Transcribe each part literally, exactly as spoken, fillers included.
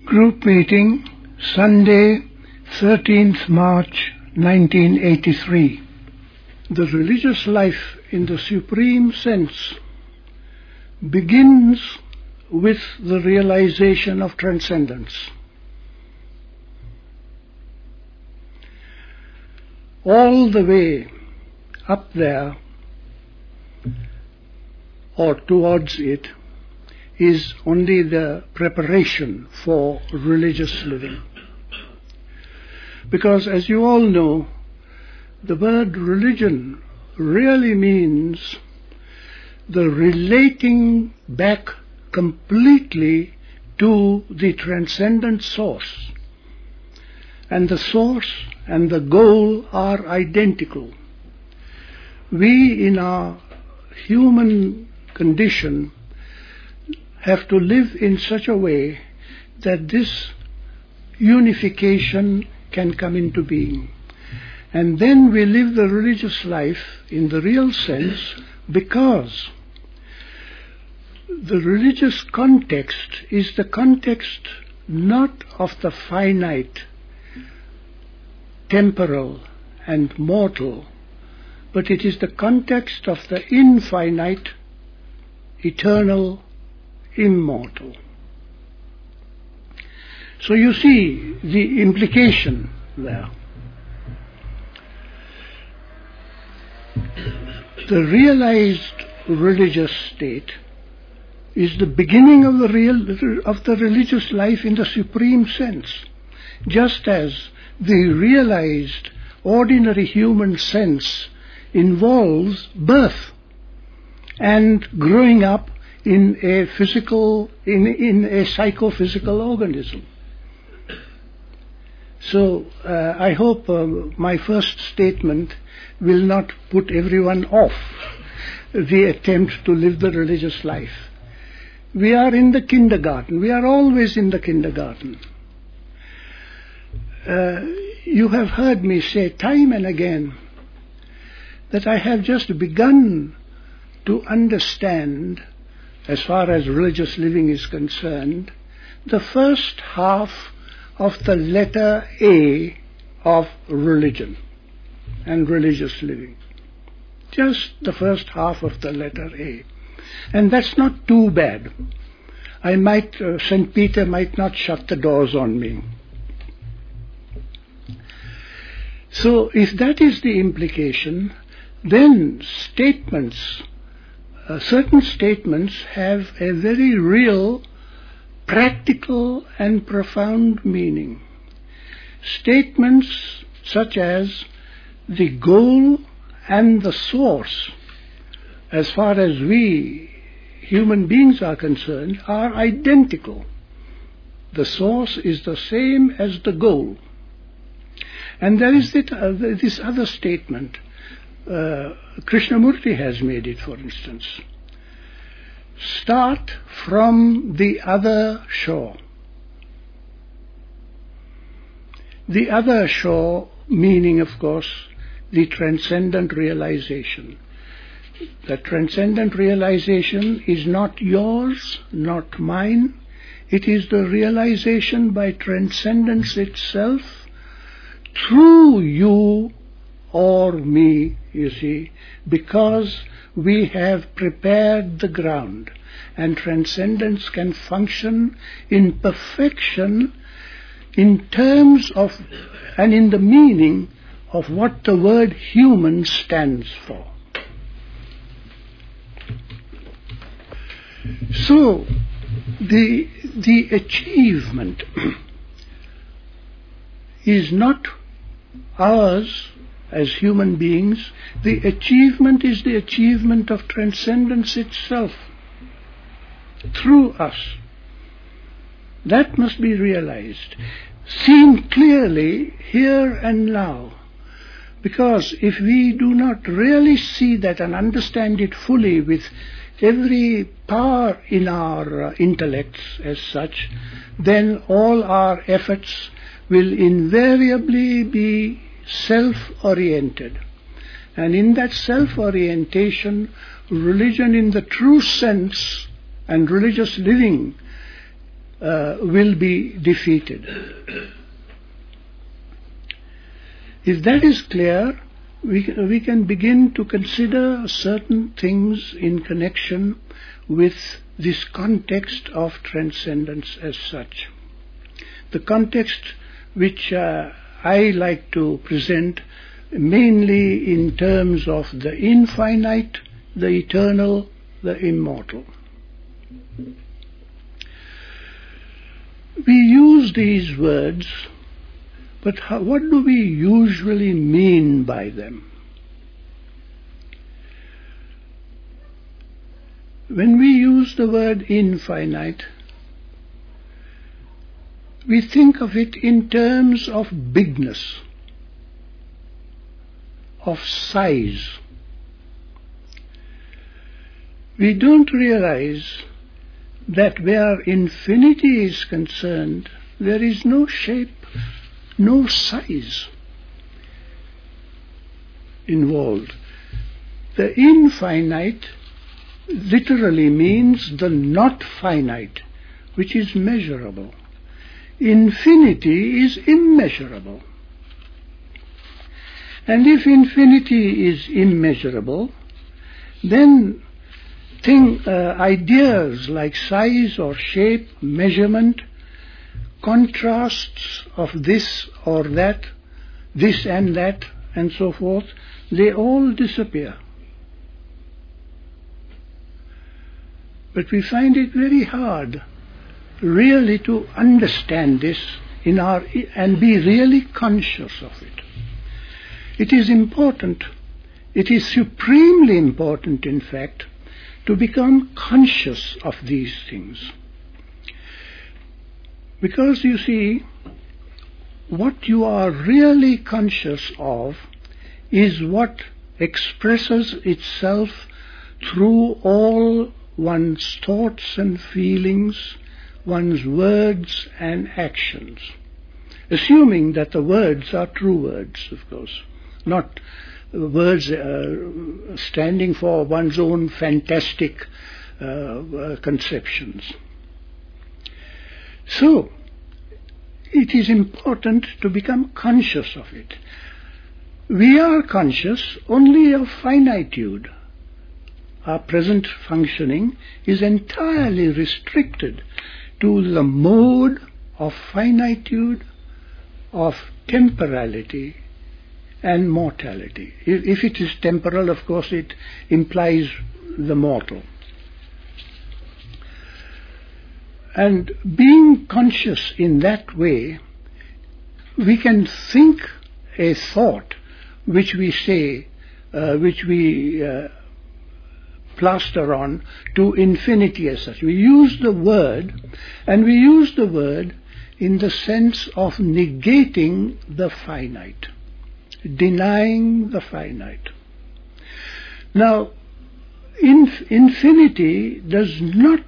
Group meeting, Sunday, thirteenth March nineteen eighty-three. The religious life in the supreme sense begins with the realization of transcendence. All the way up there, or towards it, is only the preparation for religious living. Because as you all know, the word religion really means the relating back completely to the transcendent source. And the source and the goal are identical. We in our human condition have to live in such a way that this unification can come into being. And then we live the religious life in the real sense because the religious context is the context not of the finite, temporal and mortal, but it is the context of the infinite, eternal, immortal. So you see the implication there. The realized religious state is the beginning of the real of the religious life in the supreme sense, just as the realized ordinary human sense involves birth and growing up in a physical, in, in a psychophysical organism. So uh, I hope uh, my first statement will not put everyone off the attempt to live the religious life. We are in the kindergarten. We are always in the kindergarten. Uh, you have heard me say time and again that I have just begun to understand, as far as religious living is concerned, the first half of the letter A of religion and religious living. Just the first half of the letter A. And that's not too bad. I might, uh, Saint Peter might not shut the doors on me. So if that is the implication, then statements, uh, certain statements have a very real, practical and profound meaning. Statements such as the goal and the source, as far as we human beings are concerned, are identical. The source is the same as the goal. And there is that, uh, this other statement. Uh, Krishnamurti has made it, for instance. Start from the other shore. The other shore meaning, of course, the transcendent realization. The transcendent realization is not yours, not mine. It is the realization by transcendence itself through you or me, you see, because we have prepared the ground, and transcendence can function in perfection in terms of and in the meaning of what the word human stands for. So the the achievement is not ours as human beings. The achievement is the achievement of transcendence itself through us. That must be realized, seen clearly here and now. Because if we do not really see that and understand it fully with every power in our uh, intellects as such, then all our efforts will invariably be self-oriented. And in that self-orientation, religion in the true sense and religious living uh, will be defeated. If that is clear, we, we can begin to consider certain things in connection with this context of transcendence as such. The context which uh, I like to present mainly in terms of the infinite, the eternal, the immortal. We use these words, but how, what do we usually mean by them? When we use the word infinite, we think of it in terms of bigness, of size. We don't realize that where infinity is concerned, there is no shape, no size involved. The infinite literally means the not finite, which is measurable. Infinity is immeasurable. And if infinity is immeasurable, then thing, uh, ideas like size or shape, measurement, contrasts of this or that, this and that, and so forth, they all disappear. But we find it very hard really to understand this in our and be really conscious of it. It is important, it is supremely important, in fact, to become conscious of these things. Because, you see, what you are really conscious of is what expresses itself through all one's thoughts and feelings, one's words and actions. Assuming that the words are true words, of course, not words uh, standing for one's own fantastic uh, uh, conceptions. So, it is important to become conscious of it. We are conscious only of finitude. Our present functioning is entirely restricted to the mode of finitude, of temporality and mortality. If, if it is temporal, of course, it implies the mortal. And being conscious in that way, we can think a thought which we say, uh, which we uh, plaster on to infinity as such. We use the word, and we use the word in the sense of negating the finite, denying the finite. Now, inf- infinity does not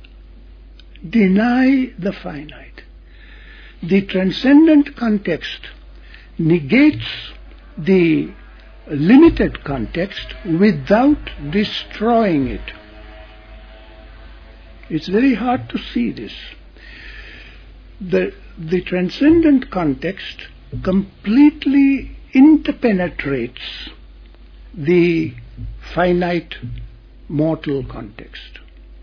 deny the finite. The transcendent context negates the limited context without destroying it. It's very hard to see this. The, the transcendent context completely interpenetrates the finite mortal context.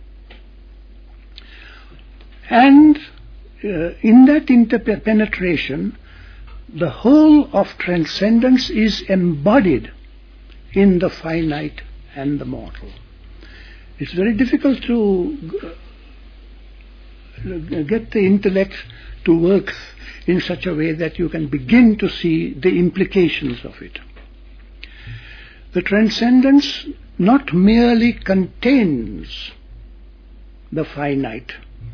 And uh, in that interpenetration, the whole of transcendence is embodied in the finite and the mortal. It's very difficult to get the intellect to work in such a way that you can begin to see the implications of it. The transcendence not merely contains the finite,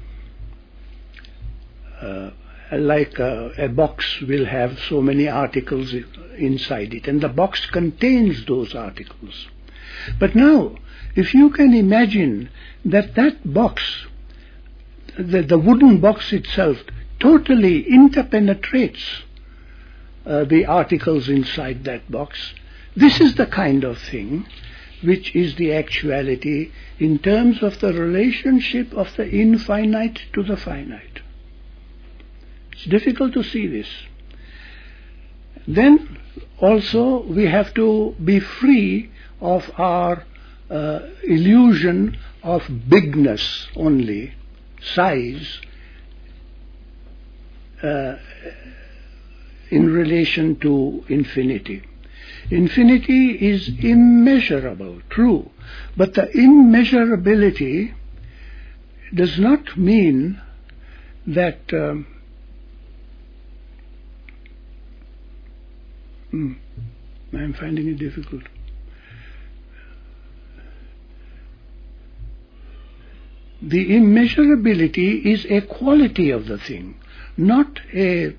uh, like a, a box will have so many articles inside it, and the box contains those articles. But now, if you can imagine that that box, the, the wooden box itself, totally interpenetrates uh, the articles inside that box, this is the kind of thing which is the actuality in terms of the relationship of the infinite to the finite. It's difficult to see this. Then also we have to be free of our uh, illusion of bigness only, size, uh, in relation to infinity. Infinity is immeasurable, true, but the immeasurability does not mean that um, hmm, I'm finding it difficult. The immeasurability is a quality of the thing, not a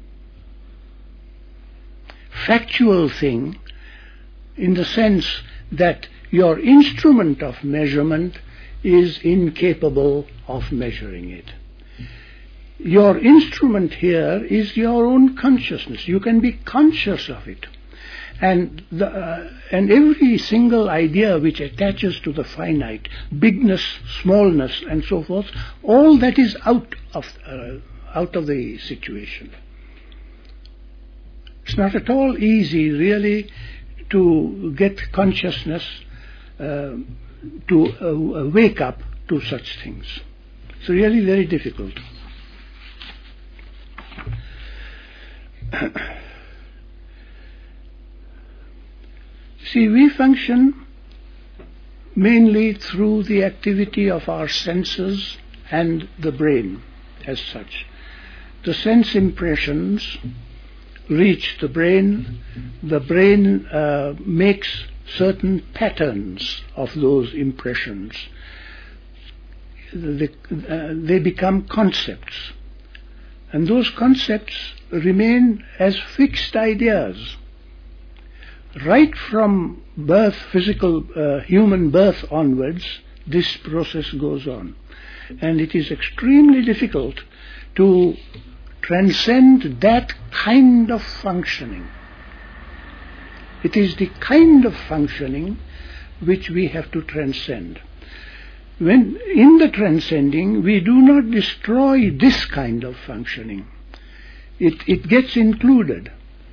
factual thing, in the sense that your instrument of measurement is incapable of measuring it. Your instrument here is your own consciousness. You can be conscious of it. And, the, uh, and every single idea which attaches to the finite, bigness, smallness, and so forth, all that is out of, uh, out of the situation. It's not at all easy, really, to get consciousness uh, to uh, wake up to such things. It's really very difficult. See, we function mainly through the activity of our senses and the brain as such. The sense impressions reach the brain, the brain uh, makes certain patterns of those impressions. They, uh, they become concepts, and those concepts remain as fixed ideas. Right from birth, physical uh, human birth onwards, this process goes on, and it is extremely difficult to transcend that kind of functioning. It is the kind of functioning which we have to transcend. When in the transcending, we do not destroy this kind of functioning. It, it gets included.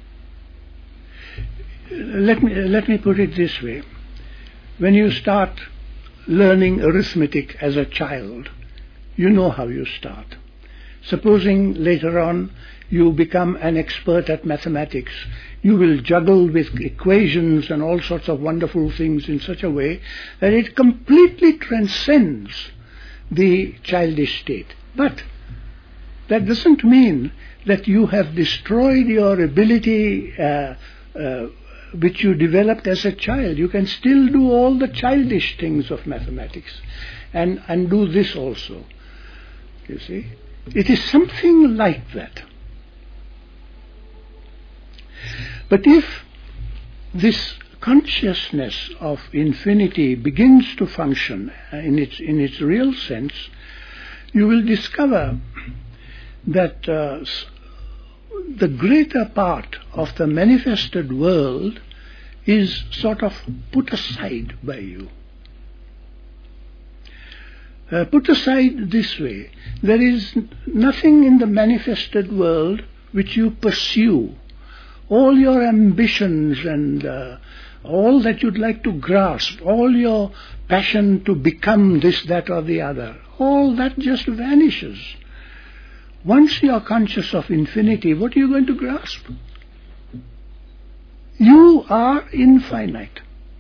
Let me, let me put it this way. When you start learning arithmetic as a child, you know how you start. Supposing later on you become an expert at mathematics, you will juggle with equations and all sorts of wonderful things in such a way that it completely transcends the childish state. But that doesn't mean that you have destroyed your ability uh, uh, which you developed as a child. You can still do all the childish things of mathematics and, and do this also. You see? It is something like that. But if this consciousness of infinity begins to function in its, in its real sense, you will discover that uh, the greater part of the manifested world is sort of put aside by you. Uh, put aside this way, there is nothing in the manifested world which you pursue. All your ambitions and uh, all that you'd like to grasp, all your passion to become this, that or the other, all that just vanishes. Once you are conscious of infinity, what are you going to grasp? You are infinite.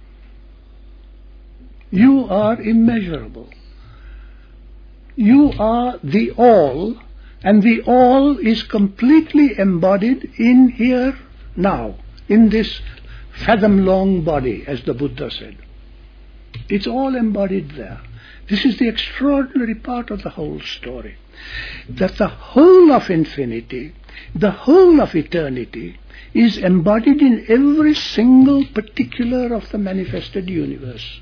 You are immeasurable. You are the all, and the all is completely embodied in here now, in this fathom-long body, as the Buddha said. It's all embodied there. This is the extraordinary part of the whole story, that the whole of infinity, the whole of eternity, is embodied in every single particular of the manifested universe.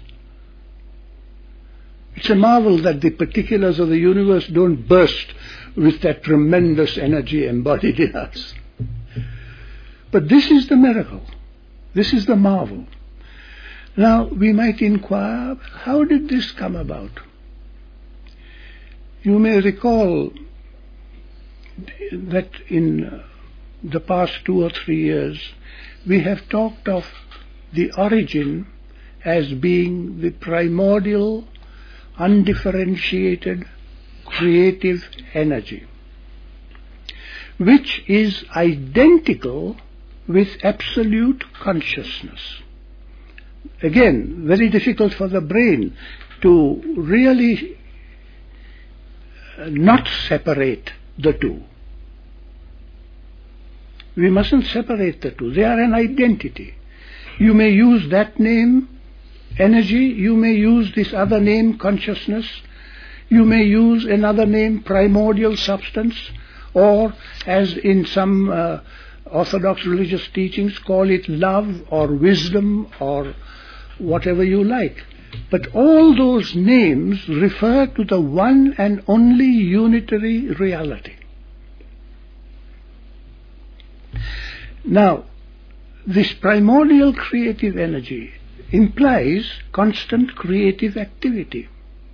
It's a marvel that the particulars of the universe don't burst with that tremendous energy embodied in us. But this is the miracle. This is the marvel. Now, we might inquire, how did this come about? You may recall that in the past two or three years we have talked of the origin as being the primordial, undifferentiated, creative energy, which is identical with absolute consciousness. Again, very difficult for the brain to really not separate the two. We mustn't separate the two. They are an identity. You may use that name, energy, you may use this other name, consciousness, you may use another name, primordial substance, or as in some uh, orthodox religious teachings, call it love or wisdom or whatever you like. But all those names refer to the one and only unitary reality. Now, this primordial creative energy implies constant creative activity.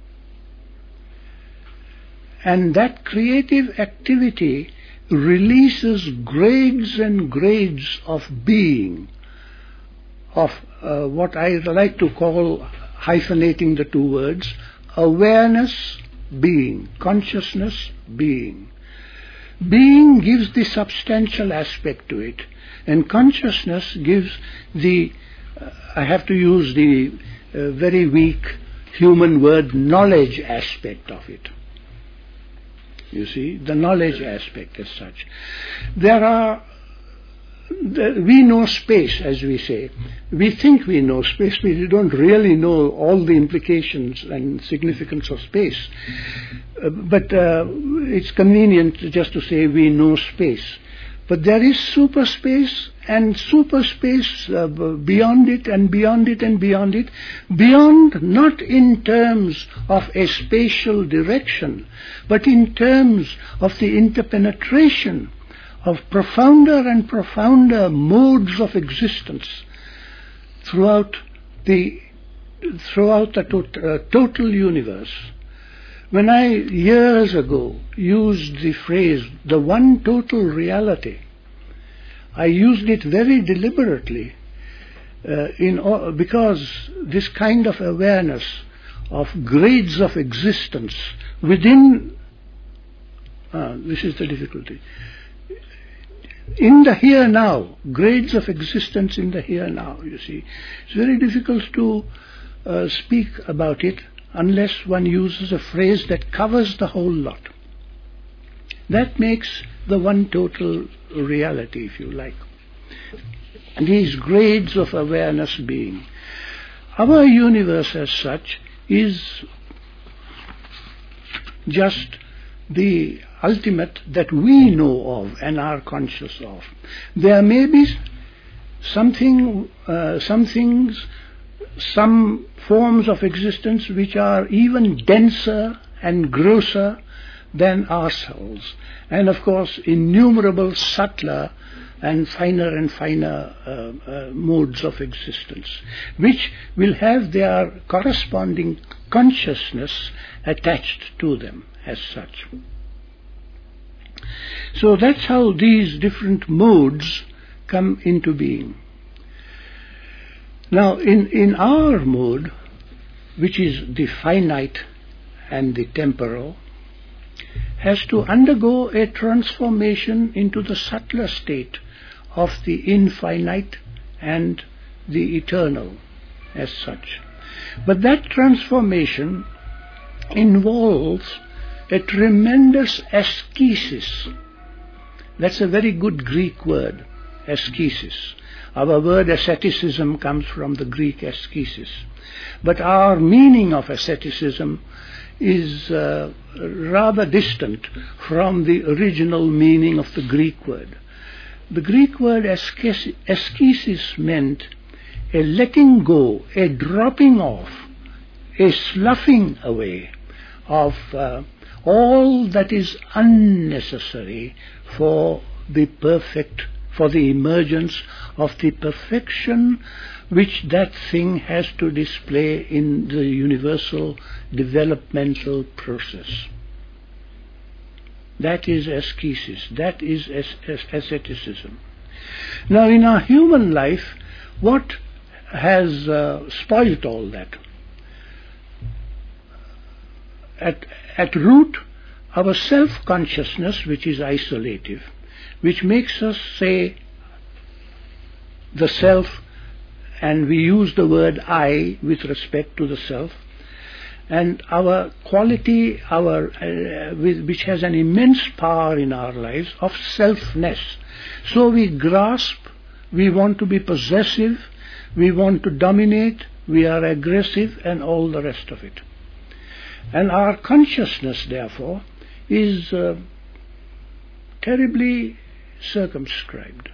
And that creative activity releases grades and grades of being, of uh, what I like to call, hyphenating the two words, awareness, being, consciousness, being. Being gives the substantial aspect to it, and consciousness gives the, uh, I have to use the uh, very weak human word, knowledge aspect of it. You see, the knowledge aspect as such. There are, the, we know space, as we say. We think we know space, but we don't really know all the implications and significance of space. Uh, but uh, it's convenient just to say we know space. But there is superspace and superspace uh, beyond it and beyond it and beyond it, beyond not in terms of a spatial direction, but in terms of the interpenetration of profounder and profounder modes of existence throughout the throughout the to- uh, total universe. When I years ago used the phrase the one total reality, I used it very deliberately uh, in uh, because this kind of awareness of grades of existence within uh, this is the difficulty. In the here now, grades of existence in the here now, you see. It's very difficult to uh, speak about it unless one uses a phrase that covers the whole lot. That makes the one total reality, if you like. These grades of awareness being. Our universe as such is just the ultimate that we know of and are conscious of. There may be something, uh, some things, some forms of existence which are even denser and grosser than ourselves, and of course innumerable subtler and finer and finer uh, uh, modes of existence, which will have their corresponding consciousness attached to them as such. So that's how these different modes come into being. Now, in, in our mode, which is the finite and the temporal, has to undergo a transformation into the subtler state of the infinite and the eternal as such. But that transformation involves a tremendous ascesis. That's a very good Greek word, ascesis. Our word asceticism comes from the Greek ascesis. But our meaning of asceticism is uh, rather distant from the original meaning of the Greek word. The Greek word ascesis meant a letting go, a dropping off, a sloughing away of uh, all that is unnecessary for the perfect, for the emergence of the perfection which that thing has to display in the universal developmental process. That is ascesis. That is as, as asceticism. Now in our human life, what has uh, spoilt all that? At, at root, our self-consciousness, which is isolative, which makes us say the self, and we use the word I with respect to the self, and our quality, our uh, which has an immense power in our lives of selfness. So we grasp, we want to be possessive, we want to dominate, we are aggressive, and all the rest of it. And our consciousness, therefore, is uh, terribly circumscribed.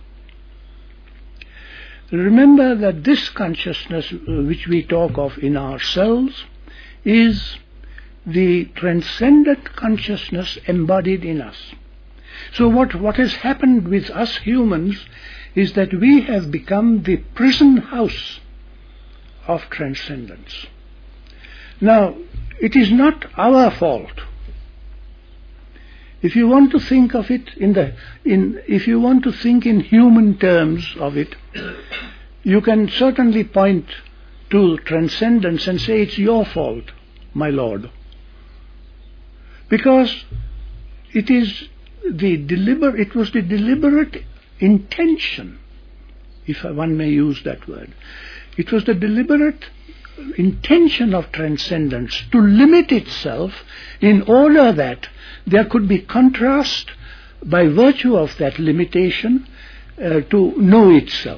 Remember that this consciousness uh, which we talk of in ourselves is the transcendent consciousness embodied in us. So what, what has happened with us humans is that we have become the prison house of transcendence. Now, it is not our fault. If you want to think of it in the, in, if you want to think in human terms of it, you can certainly point to transcendence and say it's your fault, my Lord. Because it is the deliberate, it was the deliberate intention, if one may use that word. It was the deliberate intention of transcendence to limit itself in order that there could be contrast by virtue of that limitation uh, to know itself.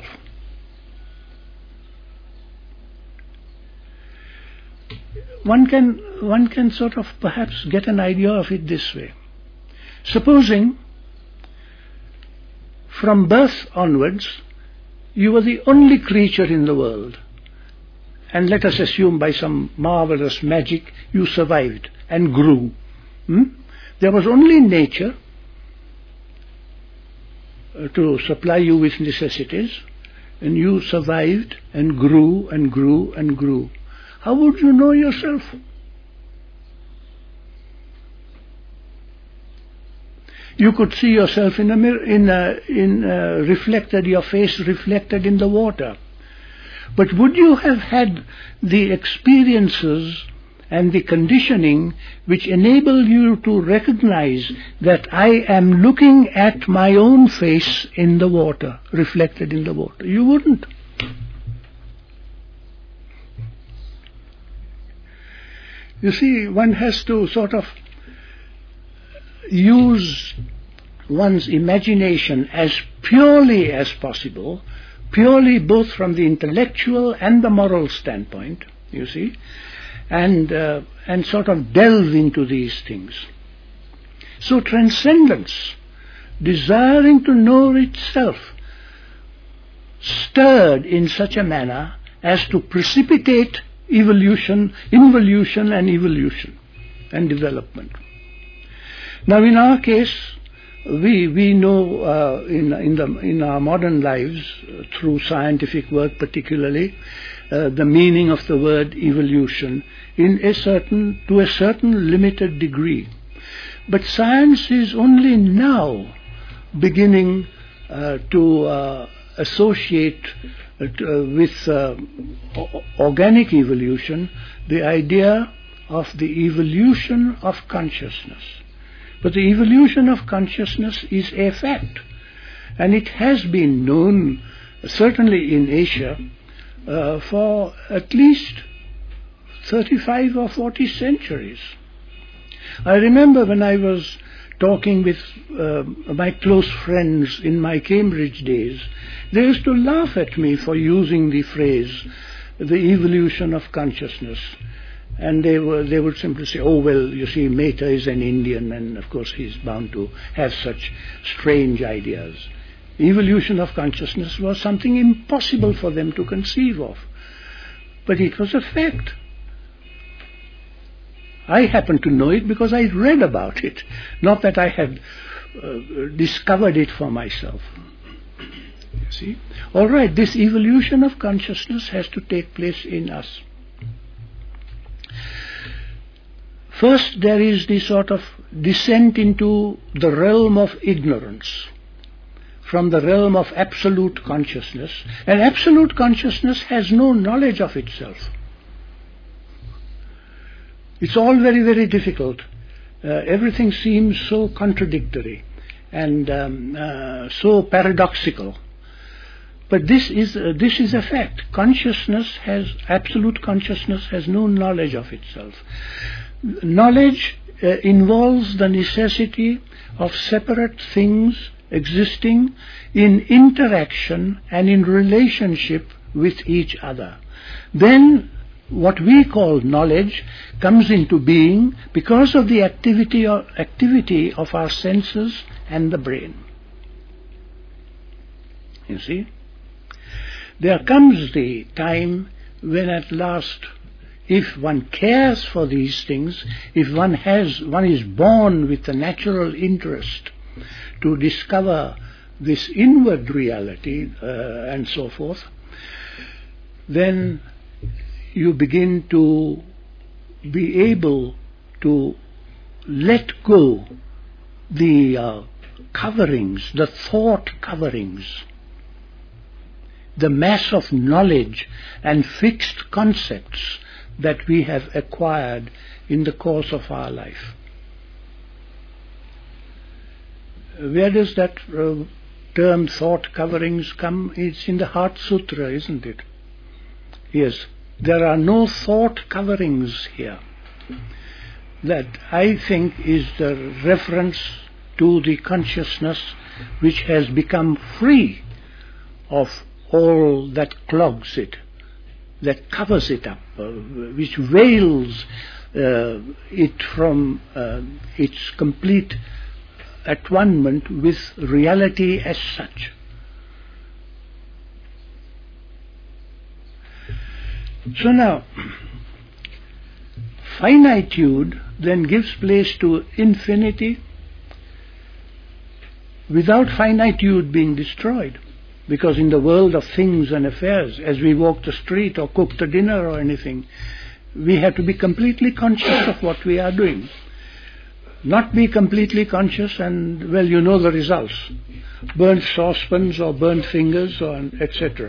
One can, one can sort of perhaps get an idea of it this way. Supposing from birth onwards you were the only creature in the world, and let us assume by some marvelous magic you survived and grew. Hmm? There was only nature uh, to supply you with necessities, and you survived and grew and grew and grew. How would you know yourself? You could see yourself in a mirror, in a, in a reflected, your face reflected in the water. But would you have had the experiences and the conditioning which enable you to recognize that I am looking at my own face in the water, reflected in the water? You wouldn't. You see, one has to sort of use one's imagination as purely as possible, purely both from the intellectual and the moral standpoint, you see, and uh, and sort of delve into these things. So transcendence, desiring to know itself, stirred in such a manner as to precipitate evolution, involution and evolution and development. Now in our case, we we know uh, in in the in our modern lives, uh, through scientific work particularly, uh, the meaning of the word evolution in a certain to a certain limited degree. But science is only now beginning uh, to uh, associate uh, with uh, organic evolution the idea of the evolution of consciousness. But the evolution of consciousness is a fact, and it has been known, certainly in Asia, uh, for at least thirty-five or forty centuries. I remember when I was talking with uh, my close friends in my Cambridge days, they used to laugh at me for using the phrase, the evolution of consciousness. And they were they would simply say, oh, well, you see, Mehta is an Indian, and of course he's bound to have such strange ideas. Evolution of consciousness was something impossible for them to conceive of. But it was a fact. I happen to know it because I read about it, not that I had uh, discovered it for myself. You see? All right, this evolution of consciousness has to take place in us. First there is the sort of descent into the realm of ignorance, from the realm of absolute consciousness, and absolute consciousness has no knowledge of itself. It's all very, very difficult. Uh, everything seems so contradictory and um, uh, so paradoxical. But this is uh, this is a fact. Consciousness has, absolute consciousness has no knowledge of itself. Knowledge uh, involves the necessity of separate things existing in interaction and in relationship with each other. Then what we call knowledge comes into being because of the activity or activity of our senses and the brain. You see? There comes the time when at last, if one cares for these things, if one has, one is born with the natural interest to discover this inward reality uh, and so forth, then you begin to be able to let go the uh, coverings, the thought coverings, the mass of knowledge and fixed concepts that we have acquired in the course of our life. Where does that uh, term thought coverings come? It's in the Heart Sutra, isn't it? Yes, there are no thought coverings here. That, I think, is the reference to the consciousness which has become free of all that clogs it, that covers it up, uh, which veils uh, it from uh, its complete at-one-ment with reality as such. So now, finitude then gives place to infinity without finitude being destroyed. Because in the world of things and affairs, as we walk the street or cook the dinner or anything, we have to be completely conscious of what we are doing. Not be completely conscious and, well, you know the results. Burnt saucepans or burnt fingers or et cetera.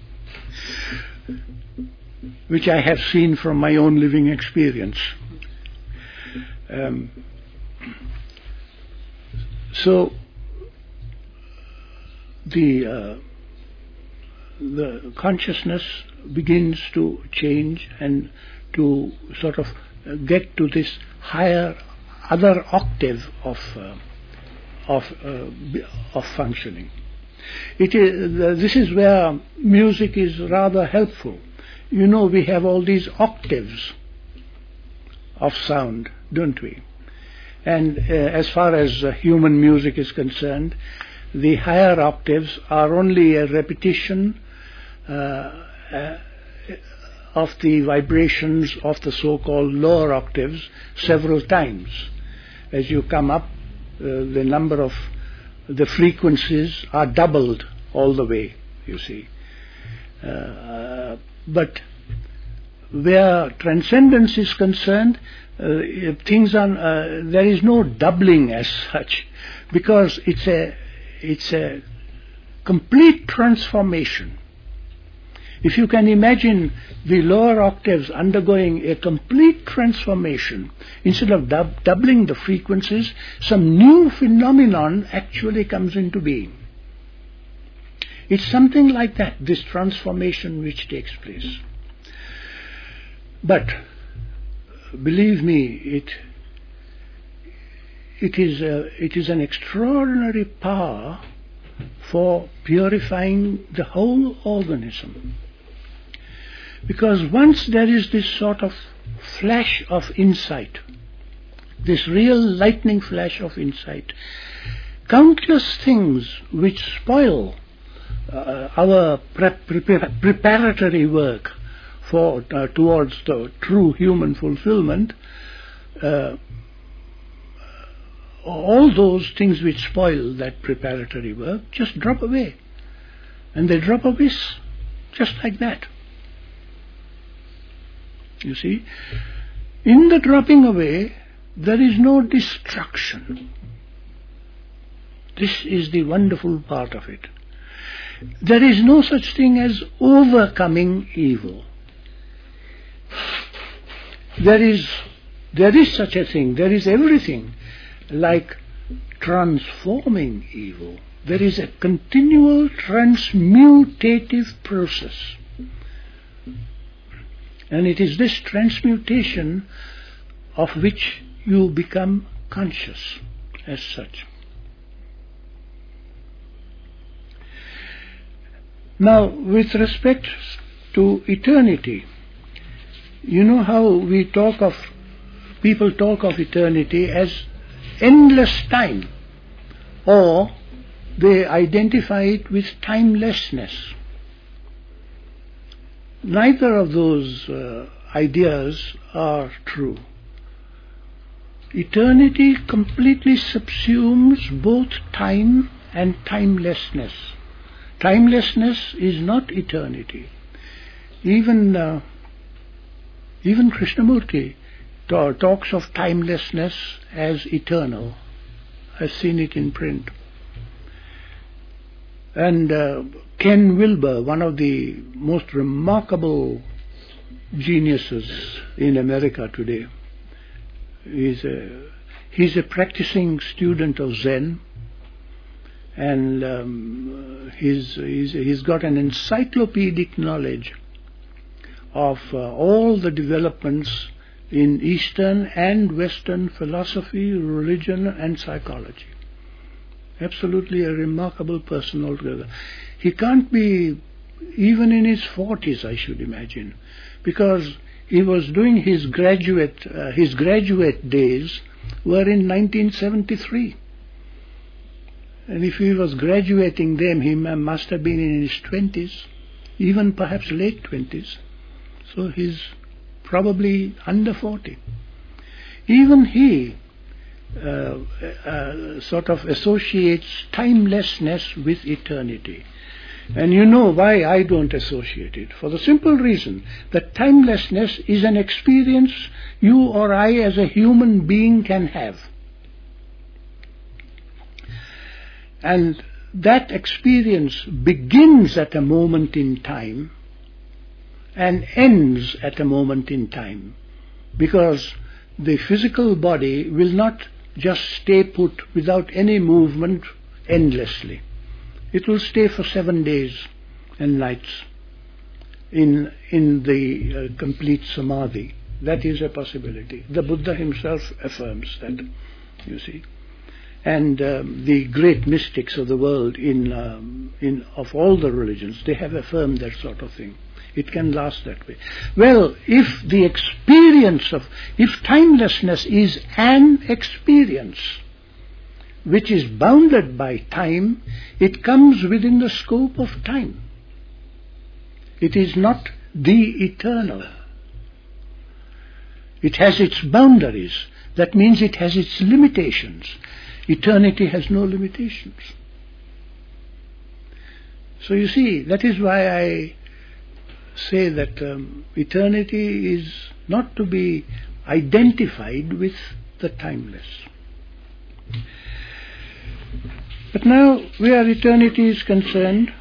Which I have seen from my own living experience. Um, so, the uh, the consciousness begins to change and to sort of get to this higher other octave of uh, of uh, of functioning. It is uh, this is where music is rather helpful. You know, we have all these octaves of sound, don't we? And uh, as far as uh, human music is concerned, the higher octaves are only a repetition uh, uh, of the vibrations of the so-called lower octaves several times. As you come up, uh, the number of the frequencies are doubled all the way, you see. Uh, but where transcendence is concerned, uh, things are, uh, there is no doubling as such, because it's a It's a complete transformation. If you can imagine the lower octaves undergoing a complete transformation, instead of dub- doubling the frequencies, some new phenomenon actually comes into being. It's something like that, this transformation which takes place. But, believe me, it It is, a, it is an extraordinary power for purifying the whole organism. Because once there is this sort of flash of insight, this real lightning flash of insight, countless things which spoil uh, our prep, prepar- preparatory work for uh, towards the true human fulfillment, uh, all those things which spoil that preparatory work just drop away. And they drop away just like that. You see? In the dropping away, there is no destruction. This is the wonderful part of it. There is no such thing as overcoming evil. There is, there is such a thing, there is everything like transforming evil. There is a continual transmutative process. And it is this transmutation of which you become conscious as such. Now, with respect to eternity, you know how we talk of, people talk of eternity as endless time, or they identify it with timelessness. Neither of those uh, ideas are true. Eternity completely subsumes both time and timelessness. Timelessness is not eternity. Even uh, even Krishnamurti ta- talks of timelessness as eternal. I've seen it in print. And uh, Ken Wilber, one of the most remarkable geniuses in America today, is a, he's a practicing student of Zen. And um, he's, he's, he's got an encyclopedic knowledge of uh, all the developments in Eastern and Western philosophy, religion and psychology. Absolutely a remarkable person altogether. He can't be even in his forties, I should imagine, because he was doing his graduate, uh, his graduate days were in nineteen seventy-three. And if he was graduating them, he must have been in his twenties, even perhaps late twenties. So he's probably under forty. Even he uh, uh, sort of associates timelessness with eternity. And you know why I don't associate it. For the simple reason that timelessness is an experience you or I as a human being can have. And that experience begins at a moment in time and ends at a moment in time, because the physical body will not just stay put without any movement endlessly. It will stay for seven days and nights in, in the uh, complete samadhi. That is a possibility. The Buddha himself affirms that, you see. And um, the great mystics of the world in, um, in of all the religions, they have affirmed that sort of thing. It can last that way. Well, if the experience of, if timelessness is an experience which is bounded by time, it comes within the scope of time. It is not the eternal. It has its boundaries. That means it has its limitations. Eternity has no limitations. So you see, that is why I say that um, eternity is not to be identified with the timeless. But now, where eternity is concerned,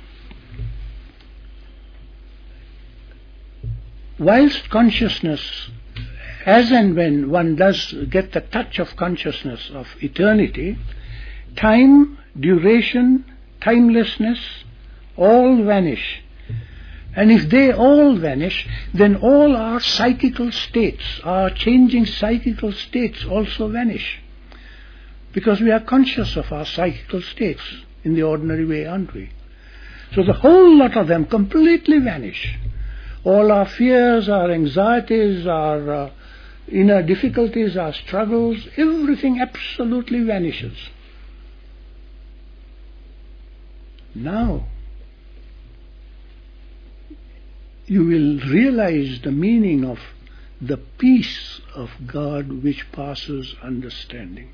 whilst consciousness, as and when one does get the touch of consciousness of eternity, time, duration, timelessness, all vanish. And if they all vanish, then all our psychical states, our changing psychical states also vanish. Because we are conscious of our psychical states in the ordinary way, aren't we? So the whole lot of them completely vanish. All our fears, our anxieties, our uh, inner difficulties, our struggles, everything absolutely vanishes. Now, you will realize the meaning of the peace of God which passes understanding.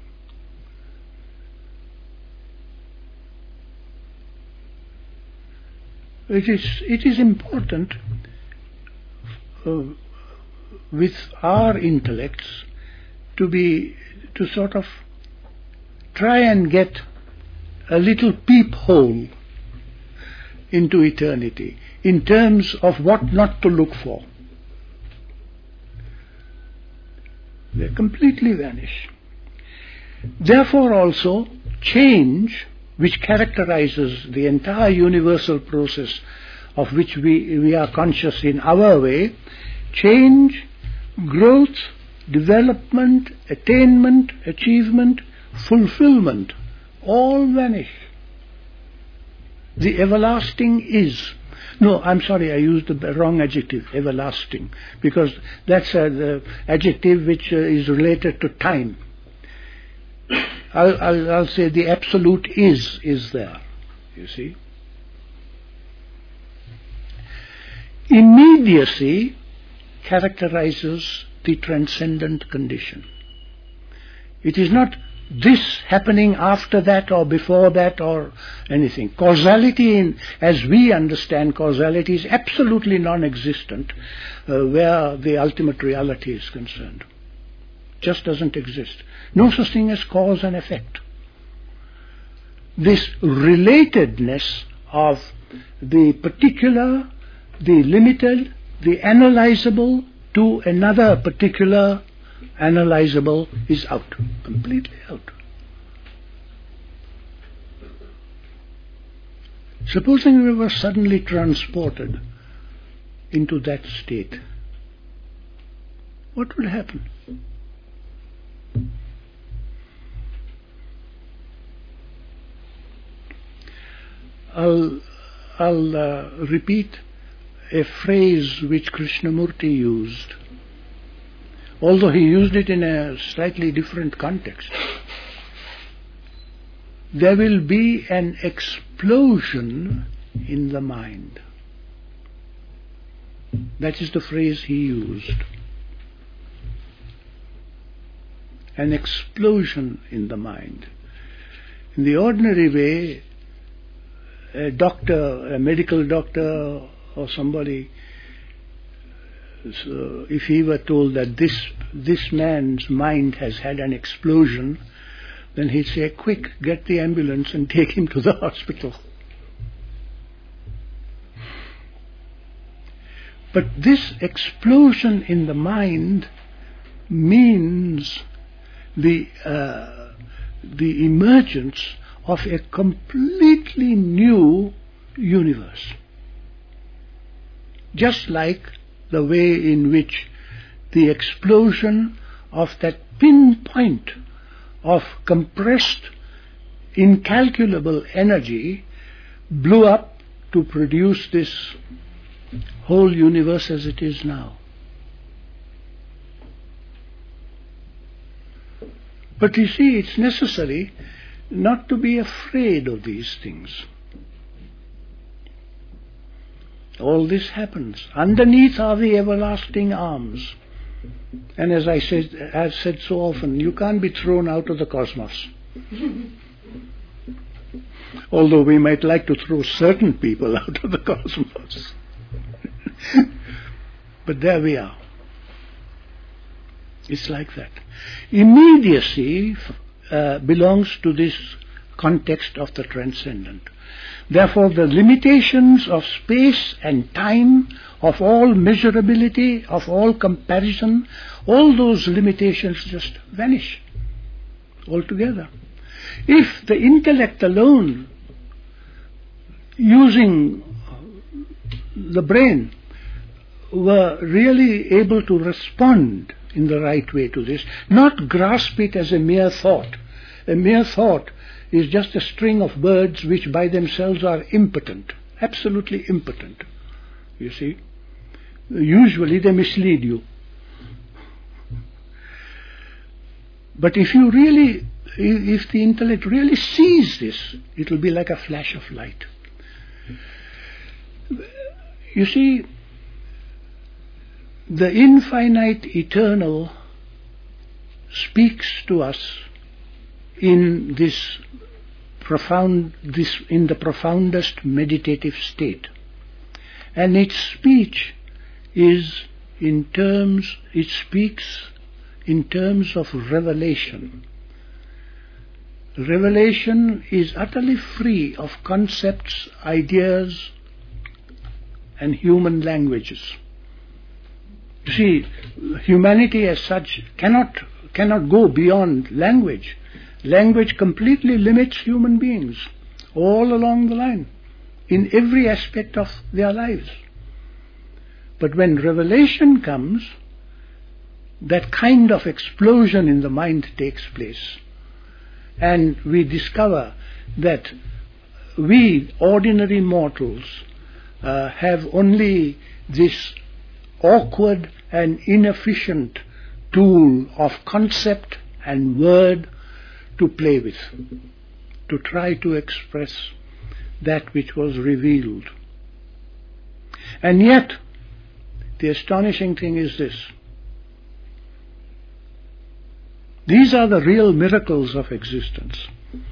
It is, it is important uh, with our intellects to be, to sort of try and get a little peephole into eternity in terms of what not to look for. They completely vanish. Therefore also, change, which characterizes the entire universal process of which we, we are conscious in our way, change, growth, development, attainment, achievement, fulfillment, all vanish. The everlasting is. No, I'm sorry, I used the wrong adjective, everlasting, because that's uh, the adjective which uh, is related to time. I'll, I'll, I'll say the absolute is, is there, you see. Immediacy characterizes the transcendent condition. It is not this happening after that or before that or anything. Causality, in, as we understand causality, is absolutely non-existent uh, where the ultimate reality is concerned. Just doesn't exist. No such thing as cause and effect. This relatedness of the particular, the limited, the analyzable to another particular analyzable is out, completely out. Supposing we were suddenly transported into that state, what would happen? I'll, I'll uh, repeat a phrase which Krishnamurti used, although he used it in a slightly different context. There will be an explosion in the mind. That is the phrase he used. An explosion in the mind. In the ordinary way, a doctor, a medical doctor or somebody, so if he were told that this this man's mind has had an explosion, then he'd say, quick, get the ambulance and take him to the hospital. But this explosion in the mind means the uh, the emergence of a completely new universe. Just like the way in which the explosion of that pinpoint of compressed, incalculable energy blew up to produce this whole universe as it is now. But you see, it's necessary not to be afraid of these things. All this happens. Underneath are the everlasting arms. And as I said, I've said so often, you can't be thrown out of the cosmos. Although we might like to throw certain people out of the cosmos. But there we are. It's like that. Immediacy uh, belongs to this context of the transcendent. Therefore, the limitations of space and time, of all measurability, of all comparison, all those limitations just vanish altogether. If the intellect alone, using the brain, were really able to respond in the right way to this, not grasp it as a mere thought. A mere thought is just a string of words which by themselves are impotent, absolutely impotent, you see. Usually they mislead you. But if you really, if the intellect really sees this, it will be like a flash of light. You see, the infinite eternal speaks to us in this profound, this in the profoundest meditative state, and its speech is in terms, it speaks in terms of revelation. Revelation is utterly free of concepts, ideas, and human languages. You see, humanity as such cannot cannot go beyond language. Language completely limits human beings all along the line, in every aspect of their lives. But when revelation comes, that kind of explosion in the mind takes place. And we discover that we, ordinary mortals, uh, have only this awkward and inefficient tool of concept and word to play with, to try to express that which was revealed. And yet, the astonishing thing is this. These are the real miracles of existence.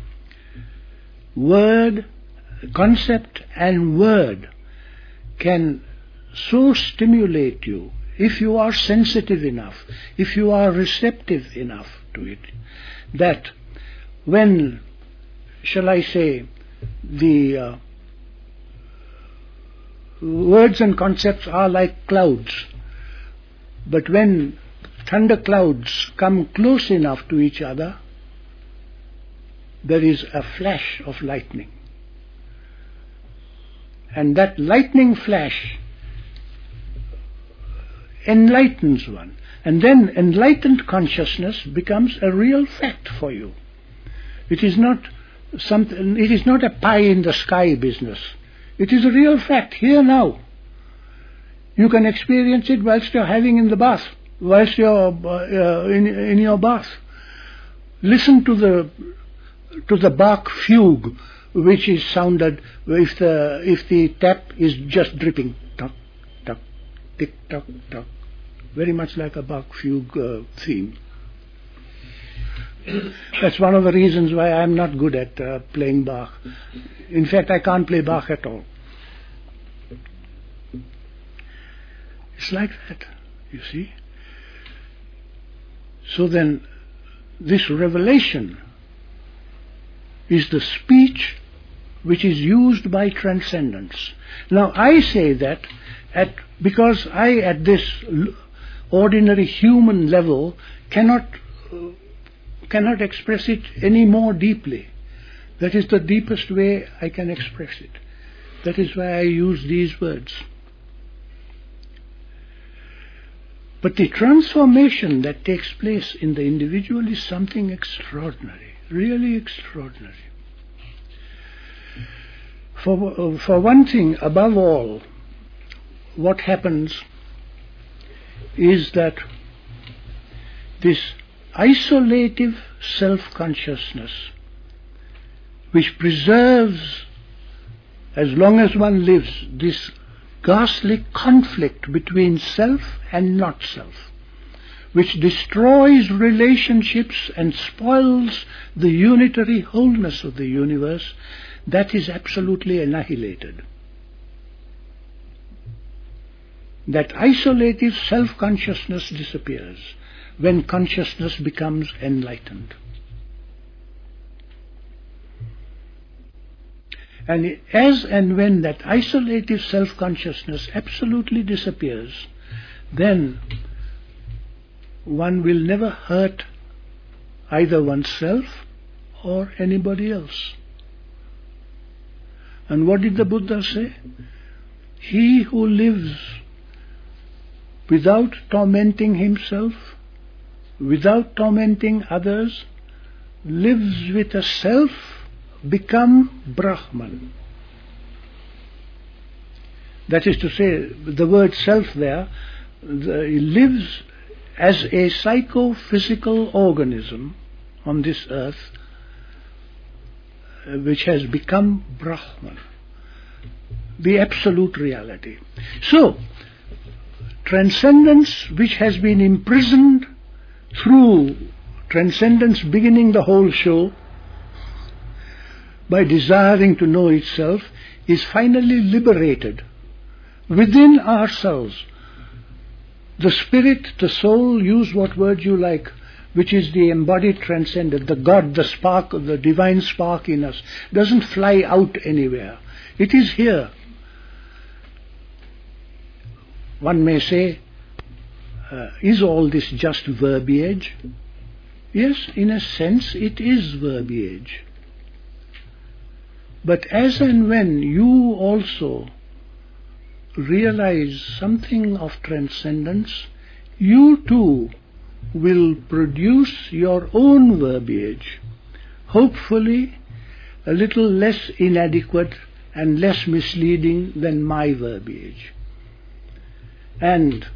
Word, concept and word can so stimulate you, if you are sensitive enough, if you are receptive enough to it, that when, shall I say, the uh, words and concepts are like clouds, but when thunder clouds come close enough to each other, there is a flash of lightning. And that lightning flash enlightens one. And then enlightened consciousness becomes a real fact for you. It is not something, it is not a pie in the sky business. It is a real fact, here now. You can experience it whilst you are having in the bath, whilst you are uh, in, in your bath. Listen to the to the Bach fugue, which is sounded if the if the tap is just dripping, tuck, tuck, tick, tuck, tuck, very much like a Bach fugue uh, theme. That's one of the reasons why I'm not good at uh, playing Bach. In fact, I can't play Bach at all. It's like that, you see. So then, this revelation is the speech which is used by transcendence. Now, I say that at because I, at this ordinary human level, cannot uh, cannot express it any more deeply. That is the deepest way I can express it. That is why I use these words. But the transformation that takes place in the individual is something extraordinary, really extraordinary. For, for one thing, above all, what happens is that this isolative self-consciousness, which preserves, as long as one lives, this ghastly conflict between self and not self, which destroys relationships and spoils the unitary wholeness of the universe, that is absolutely annihilated. That isolative self-consciousness disappears when consciousness becomes enlightened. And as and when that isolative self-consciousness absolutely disappears, then one will never hurt either oneself or anybody else. And what did the Buddha say? He who lives without tormenting himself, without tormenting others, lives with a self become Brahman. That is to say, the word self there, the, lives as a psychophysical organism on this earth, uh, which has become Brahman, the absolute reality. So, transcendence which has been imprisoned through transcendence beginning the whole show, by desiring to know itself, is finally liberated within ourselves The spirit, the soul, use what word you like, which is the embodied transcendent, the God, the spark, the divine spark in us, doesn't fly out anywhere. It is here. One may say, uh, is all this just verbiage? Yes, in a sense it is verbiage. But as and when you also realize something of transcendence, you too will produce your own verbiage, hopefully a little less inadequate and less misleading than my verbiage. And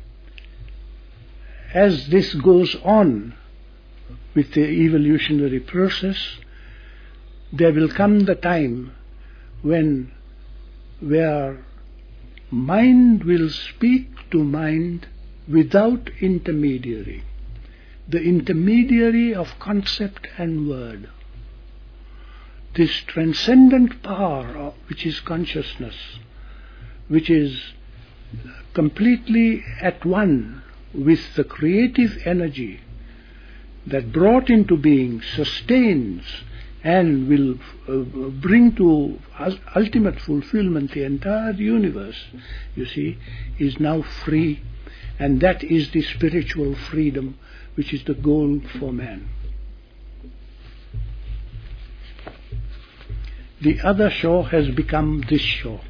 as this goes on with the evolutionary process, there will come the time when where mind will speak to mind without intermediary, the intermediary of concept and word. This transcendent power which is consciousness, which is completely at one with the creative energy that brought into being, sustains and will uh, bring to ultimate fulfillment the entire universe, you see, is now free, and that is the spiritual freedom which is the goal for man. The other shore has become this shore.